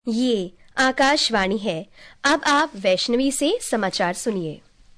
ये आकाशवाणी है। अब आप वैष्णवी से समाचार सुनिए।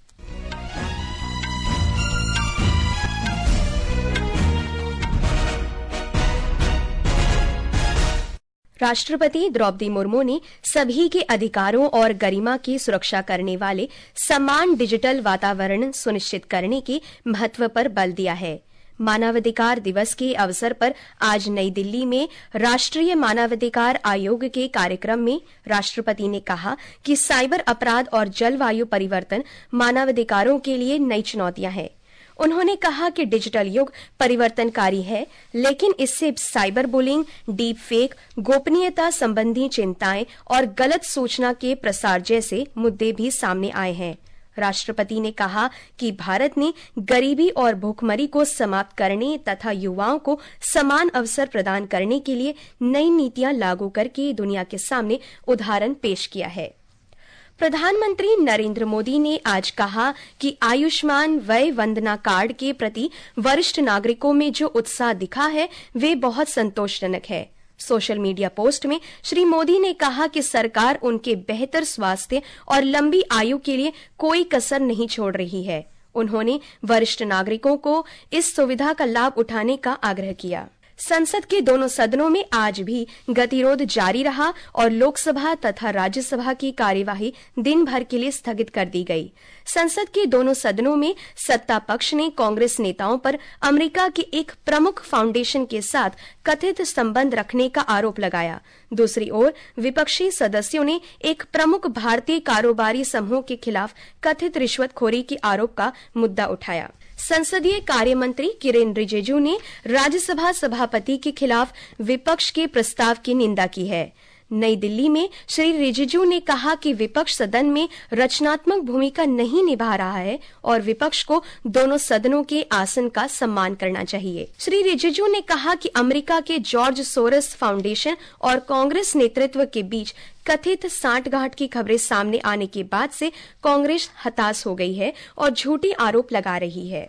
राष्ट्रपति द्रौपदी मुर्मू ने सभी के अधिकारों और गरिमा की सुरक्षा करने वाले समान डिजिटल वातावरण सुनिश्चित करने के महत्व पर बल दिया है। मानवाधिकार दिवस के अवसर पर आज नई दिल्ली में राष्ट्रीय मानवाधिकार आयोग के कार्यक्रम में राष्ट्रपति ने कहा कि साइबर अपराध और जलवायु परिवर्तन मानवाधिकारों के लिए नई चुनौतियां हैं। उन्होंने कहा कि डिजिटल युग परिवर्तनकारी है, लेकिन इससे साइबर बुलिंग, डीप फेक, गोपनीयता संबंधी चिंताएं और गलत सूचना के प्रसार जैसे मुद्दे भी सामने आए हैं। राष्ट्रपति ने कहा कि भारत ने गरीबी और भूखमरी को समाप्त करने तथा युवाओं को समान अवसर प्रदान करने के लिए नई नीतियां लागू करके दुनिया के सामने उदाहरण पेश किया है। प्रधानमंत्री नरेंद्र मोदी ने आज कहा कि आयुष्मान वय वंदना कार्ड के प्रति वरिष्ठ नागरिकों में जो उत्साह दिखा है वे बहुत संतोषजनक है। सोशल मीडिया पोस्ट में श्री मोदी ने कहा कि सरकार उनके बेहतर स्वास्थ्य और लंबी आयु के लिए कोई कसर नहीं छोड़ रही है। उन्होंने वरिष्ठ नागरिकों को इस सुविधा का लाभ उठाने का आग्रह किया। संसद के दोनों सदनों में आज भी गतिरोध जारी रहा और लोकसभा तथा राज्यसभा की कार्यवाही दिन भर के लिए स्थगित कर दी गई। संसद के दोनों सदनों में सत्ता पक्ष ने कांग्रेस नेताओं पर अमेरिका के एक प्रमुख फाउंडेशन के साथ कथित संबंध रखने का आरोप लगाया। दूसरी ओर विपक्षी सदस्यों ने एक प्रमुख भारतीय कारोबारी समूह के खिलाफ कथित रिश्वतखोरी के आरोप का मुद्दा उठाया। संसदीय कार्य मंत्री किरेन रिजिजू ने राज्यसभा सभापति के खिलाफ विपक्ष के प्रस्ताव की निंदा की है। नई दिल्ली में श्री रिजिजू ने कहा कि विपक्ष सदन में रचनात्मक भूमिका नहीं निभा रहा है और विपक्ष को दोनों सदनों के आसन का सम्मान करना चाहिए। श्री रिजिजू ने कहा कि अमेरिका के जॉर्ज सोरस फाउंडेशन और कांग्रेस नेतृत्व के बीच कथित सांठगांठ की खबरें सामने आने के बाद से कांग्रेस हताश हो गई है और झूठी आरोप लगा रही है।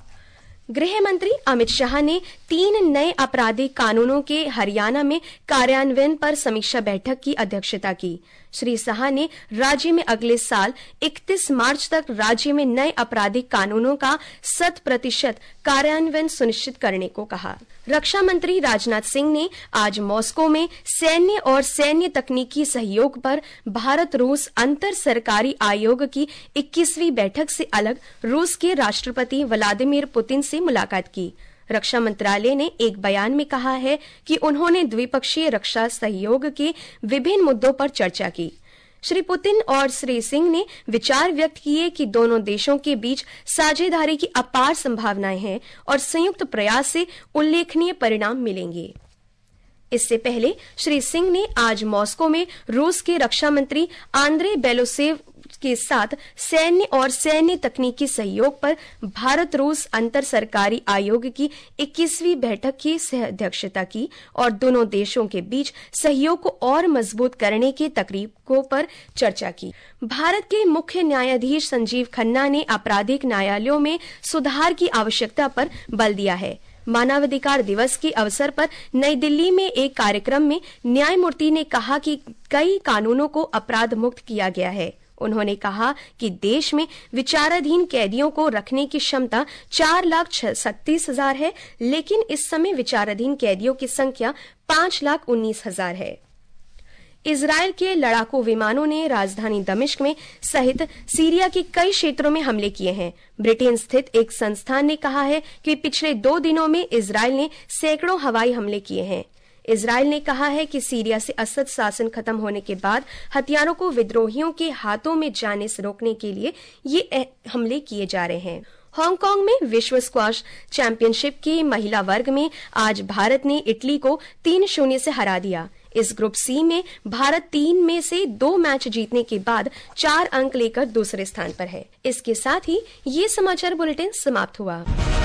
गृह मंत्री अमित शाह ने 3 नए आपराधिक कानूनों के हरियाणा में कार्यान्वयन पर समीक्षा बैठक की अध्यक्षता की। श्री शाह ने राज्य में अगले साल 31 मार्च तक राज्य में नए आपराधिक कानूनों का 100% कार्यान्वयन सुनिश्चित करने को कहा। रक्षा मंत्री राजनाथ सिंह ने आज मॉस्को में सैन्य और सैन्य तकनीकी सहयोग पर भारत रूस अंतर सरकारी आयोग की 21वीं बैठक से अलग रूस के राष्ट्रपति व्लादिमीर पुतिन से मुलाकात की। रक्षा मंत्रालय ने एक बयान में कहा है कि उन्होंने द्विपक्षीय रक्षा सहयोग के विभिन्न मुद्दों पर चर्चा की। श्री पुतिन और श्री सिंह ने विचार व्यक्त किए कि दोनों देशों के बीच साझेदारी की अपार संभावनाएं हैं और संयुक्त प्रयास से उल्लेखनीय परिणाम मिलेंगे। इससे पहले श्री सिंह ने आज मॉस्को में रूस के रक्षा मंत्री आंद्रे बेलोसेव के साथ सैन्य और सैन्य तकनीकी सहयोग पर भारत रूस अंतर सरकारी आयोग की 21वीं बैठक की सह अध्यक्षता की और दोनों देशों के बीच सहयोग को और मजबूत करने के तरीकों पर चर्चा की। भारत के मुख्य न्यायाधीश संजीव खन्ना ने आपराधिक न्यायालयों में सुधार की आवश्यकता पर बल दिया है। मानवाधिकार दिवस के अवसर पर नई दिल्ली में एक कार्यक्रम में न्यायमूर्ति ने कहा कि कई कानूनों को अपराध मुक्त किया गया है। उन्होंने कहा कि देश में विचाराधीन कैदियों को रखने की क्षमता 4,36,000 है, लेकिन इस समय विचाराधीन कैदियों की संख्या 5,19,000 है। इजरायल के लड़ाकू विमानों ने राजधानी दमिश्क में सहित सीरिया के कई क्षेत्रों में हमले किए हैं। ब्रिटेन स्थित एक संस्थान ने कहा है कि पिछले 2 दिनों में इजरायल ने सैकड़ों हवाई हमले किए हैं। इजरायल ने कहा है कि सीरिया से असद शासन खत्म होने के बाद हथियारों को विद्रोहियों के हाथों में जाने से रोकने के लिए ये हमले किए जा रहे हैं। हांगकांग में विश्व स्क्वैश चैंपियनशिप के महिला वर्ग में आज भारत ने इटली को 3-0 से हरा दिया। इस ग्रुप सी में भारत 3 में से 2 मैच जीतने के बाद 4 अंक लेकर दूसरे स्थान पर है। इसके साथ ही ये समाचार बुलेटिन समाप्त हुआ।